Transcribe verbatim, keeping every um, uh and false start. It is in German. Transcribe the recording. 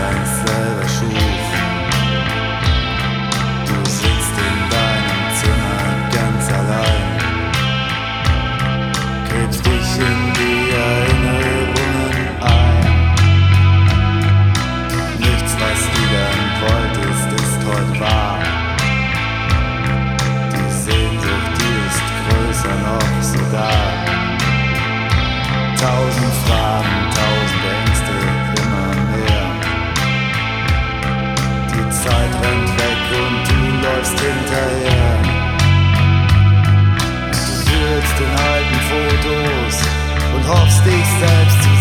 einst selber schuf. Du sitzt in deinem Zimmer ganz allein, gräbst dich in die Erinnerungen ein. Nichts, was du dann wolltest, ist heute wahr. Die Sehnsucht, die ist größer noch sogar. Tausend Fragen, tausend Ängste, immer mehr. Die Zeit rennt weg und du läufst hinterher. Du wühlst in alten Fotos und hoffst, dich selbst zu